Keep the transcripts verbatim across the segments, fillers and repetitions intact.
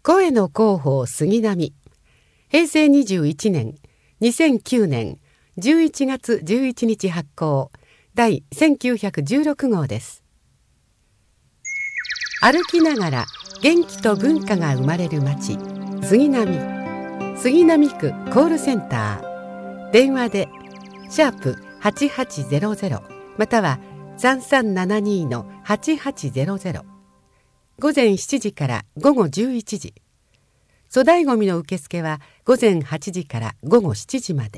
声の広報杉並。平成にじゅういちねん、にせんきゅうねんじゅういちがつじゅういちにち発行、第せんきゅうひゃくじゅうろくごうです。歩きながら元気と文化が生まれる街、杉並。杉並区コールセンター。電話でシャープはちはちゼロゼロまたはさんさんななにのはちはちゼロゼロ。午前しちじから午後じゅういちじ。粗大ごみの受付は午前はちじから午後しちじまで。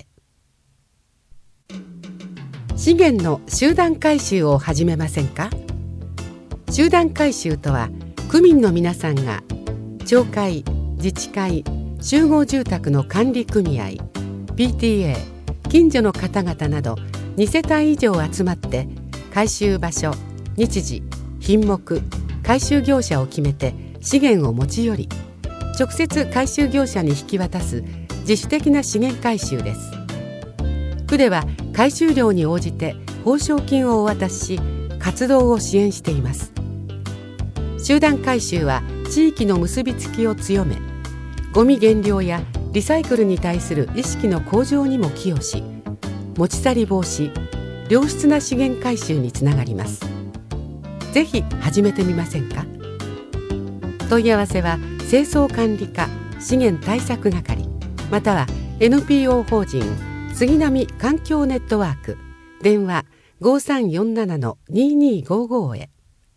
資源の集団回収を始めませんか？集団回収とは、区民の皆さんが町会、自治会、集合住宅の管理組合、ピーティーエー、近所の方々などにせたい以上集まって回収場所、日時、品目、回収業者を決めて資源を持ち寄り、直接回収業者に引き渡す自主的な資源回収です。区では回収量に応じて報奨金をお渡しし、活動を支援しています。集団回収は地域の結びつきを強め、ゴミ減量やリサイクルに対する意識の向上にも寄与し、持ち去り防止、良質な資源回収につながります。ぜひ始めてみませんか？問い合わせは清掃管理課資源対策係、または エヌピーオー 法人杉並環境ネットワーク、電話ごさんよんななのににごごへ。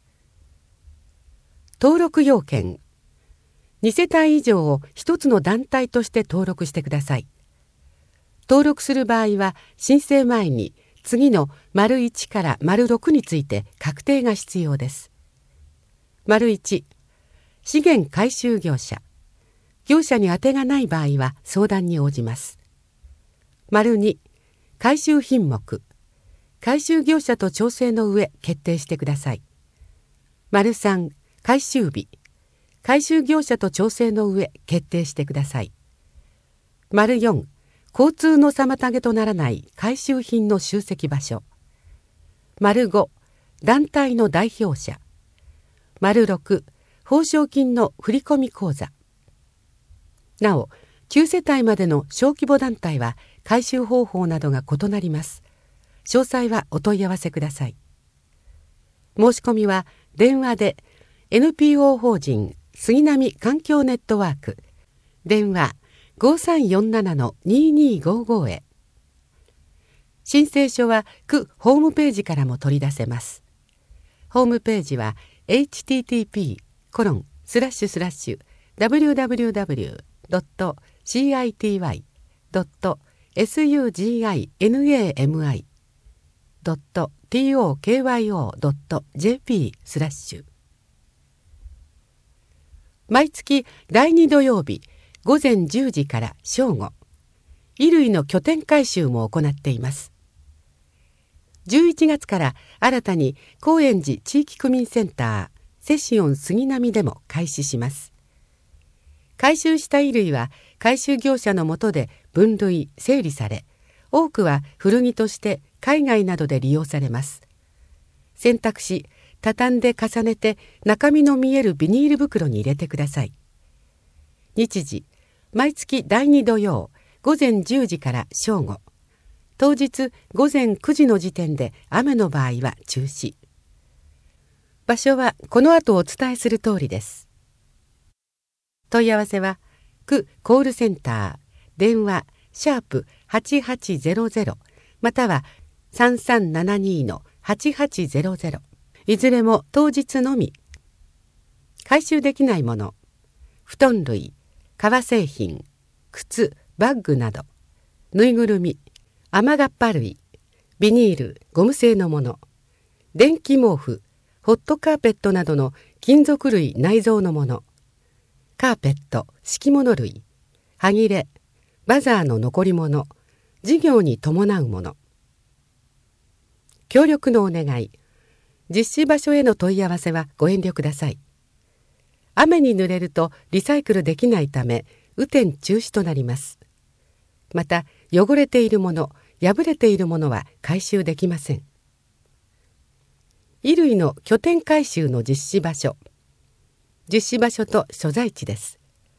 登録要件。にせたい以上を一つの団体として登録してください。登録する場合は申請前に次の丸いちから丸ろくについて確定が必要です。丸いち、資源回収業者。業者に当てがない場合は相談に応じます。丸に、回収品目。回収業者と調整の上決定してください。丸さん、回収日。回収業者と調整の上決定してください。丸よん、交通の妨げとならない回収品の集積場所。丸ご、団体の代表者。丸ろく、報奨金の振込口座。なお、きゅうせたいまでの小規模団体は回収方法などが異なります。詳細はお問い合わせください。申し込みは電話で エヌピーオー 法人杉並環境ネットワーク、電話ごさんよんななのににごごへ。申請書は区ホームページからも取り出せます。ホームページは エイチティーティーピーコロンスラッシュスラッシュダブリューダブリューダブリュードットシーアイティーワイドットエスユージーアイエヌエーエムアイドットティーオーケーワイオードットジェーピースラッシュ。毎月だいに土曜日午前じゅうじから正午、衣類の拠点回収も行っています。じゅういちがつから新たに高円寺地域区民センターセシオン杉並でも開始します。回収した衣類は回収業者の下で分類・整理され、多くは古着として海外などで利用されます。洗濯し、畳んで重ねて中身の見えるビニール袋に入れてください。日時、毎月だいに土曜午前じゅうじから正午。当日午前くじの時点で雨の場合は中止。場所はこの後お伝えする通りです。問い合わせは区コールセンター、電話シャープはちはちゼロゼロまたはさんさんななにのはちはちゼロゼロ。いずれも当日のみ。回収できないもの、布団類、革製品、靴、バッグなど、ぬいぐるみ、雨がっぱ類、ビニール、ゴム製のもの、電気毛布、ホットカーペットなどの金属類内蔵のもの、カーペット、敷物類、はぎれ、バザーの残り物、事業に伴うもの。協力のお願い。実施場所への問い合わせはご遠慮ください。雨に濡れるとリサイクルできないため、雨天中止となります。また、汚れているもの、破れているものは回収できません。衣類の拠点回収の実施場所。実施場所と所在地です。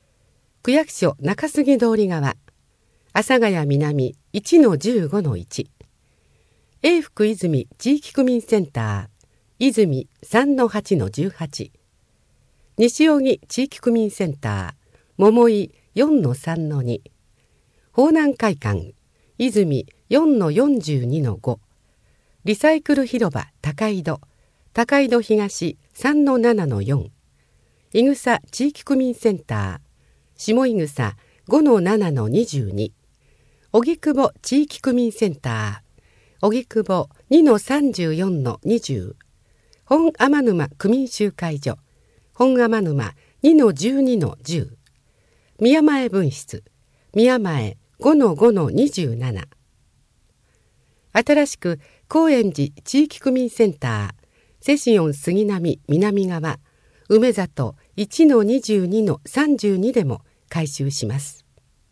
区役所中杉通り側、阿佐ヶ谷南 いちのじゅうごのいち、永福泉地域区民センター泉 さんのはちのじゅうはち、西荻地域区民センター桃井 よんのさんのに、方南会館泉 よんのよんじゅうにのご、リサイクル広場高井戸高井戸東 さんのななのよん、いぐさ地域区民センター下いぐさ ごのななのにじゅうに、荻窪地域区民センター荻窪 にのさんじゅうよんのにじゅう、本天沼区民集会所本天沼 にのじゅうにのじゅう、宮前分室宮前 ごのごのにじゅうなな、新しく高円寺地域区民センターセシオン杉並南側梅里 いちのにじゅうにのさんじゅうに でも改修します。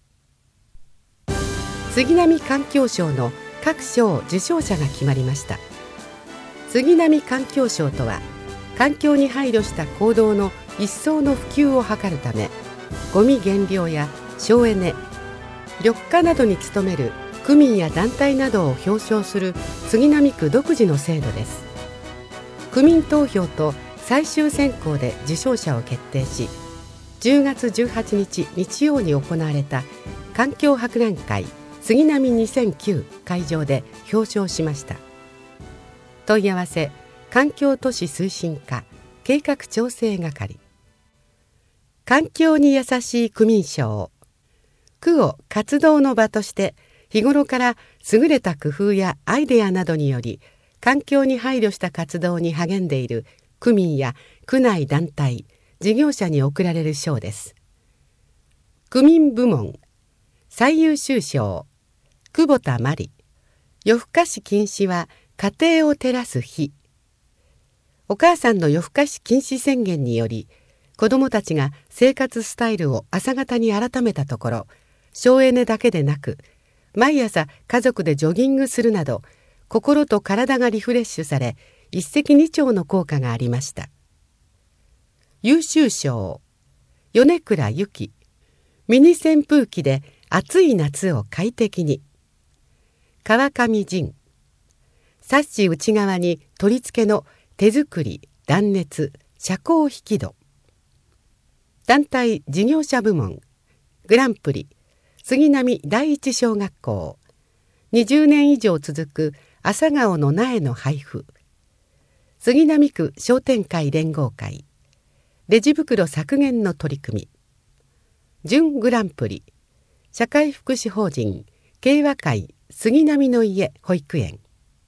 杉並環境省の各賞受賞者が決まりました。杉並環境賞とは、環境に配慮した行動の一層の普及を図るため、ゴミ減量や省エネ、緑化などに努める区民や団体などを表彰する杉並区独自の制度です。区民投票と最終選考で受賞者を決定し、じゅうがつじゅうはちにち日曜に行われた環境博覧会杉並にせんきゅう会場で表彰しました。問い合わせ環境都市推進課計画調整係。環境に優しい区民賞。区を活動の場として日頃から優れた工夫やアイデアなどにより環境に配慮した活動に励んでいる区民や区内団体事業者に贈られる賞です。区民部門最優秀賞久保田真理。夜更かし禁止は家庭を照らす火。お母さんの夜更かし禁止宣言により子どもたちが生活スタイルを朝方に改めたところ、省エネだけでなく毎朝家族でジョギングするなど心と体がリフレッシュされ、一石二鳥の効果がありました。優秀賞米倉由紀。ミニ扇風機で暑い夏を快適に。川上仁。サッシ内側に取り付けの手作り断熱遮光引き戸。団体事業者部門グランプリ杉並第一小学校。にじゅうねん以上続く朝顔の苗の配布。杉並区商店会連合会。レジ袋削減の取り組み。準グランプリ社会福祉法人慶和会杉並の家保育園。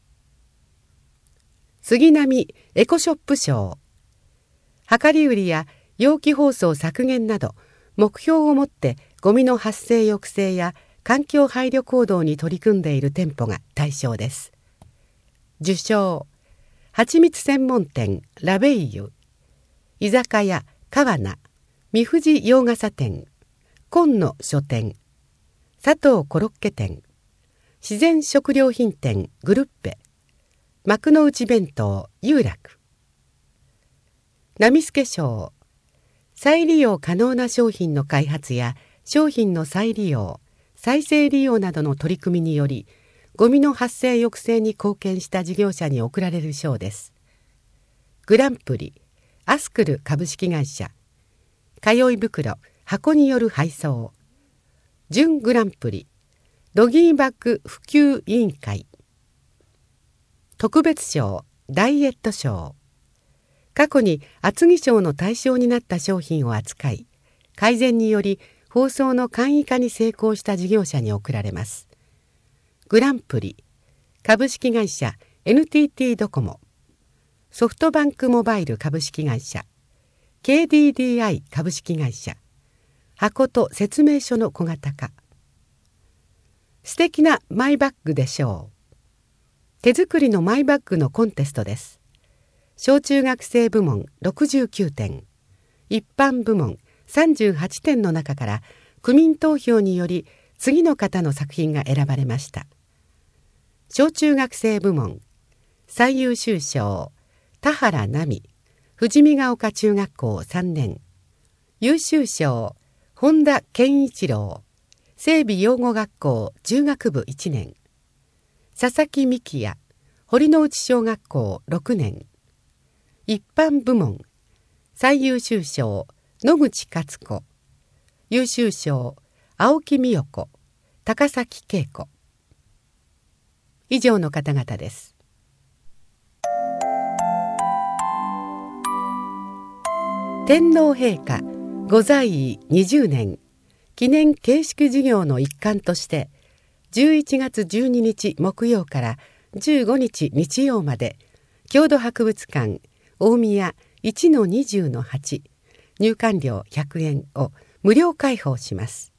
杉並エコショップ賞。量り売りや容器包装削減など目標を持ってゴミの発生抑制や環境配慮行動に取り組んでいる店舗が対象です。受賞はちみつ専門店ラベイユ、居酒屋川名、三藤洋傘店、今野書店、佐藤コロッケ店、自然食料品店グルッペ、幕の内弁当有楽。波助賞再利用可能な商品の開発や商品の再利用再生利用などの取り組みによりゴミの発生抑制に貢献した事業者に贈られる賞です。グランプリアスクル株式会社。通い袋箱による配送。準グランプリドギーバッグ普及委員会。特別賞ダイエット賞。過去に厚木賞の対象になった商品を扱い改善により包装の簡易化に成功した事業者に贈られます。グランプリ株式会社 エヌティーティー ドコモ。ソフトバンクモバイル株式会社 ケーディーディーアイ 株式会社。箱と説明書の小型化。素敵なマイバッグでしょう。手作りのマイバッグのコンテストです。小中学生部門ろくじゅうきゅうてん、一般部門さんじゅうはちてんの中から区民投票により次の方の作品が選ばれました。小中学生部門最優秀賞田原奈美、富士見ヶ丘中学校さんねん。優秀賞本田健一郎、整備養護学校中学部いちねん。佐々木幹也、堀之内小学校ろくねん。一般部門、最優秀賞、野口勝子。優秀賞、青木美代子、高崎恵子。以上の方々です。天皇陛下御在位にじゅうねん記念慶祝事業の一環として、じゅういちがつじゅうににち木曜からじゅうごにち日曜まで、郷土博物館大宮 いちのにじゅうのはち 入館料ひゃくえんを無料開放します。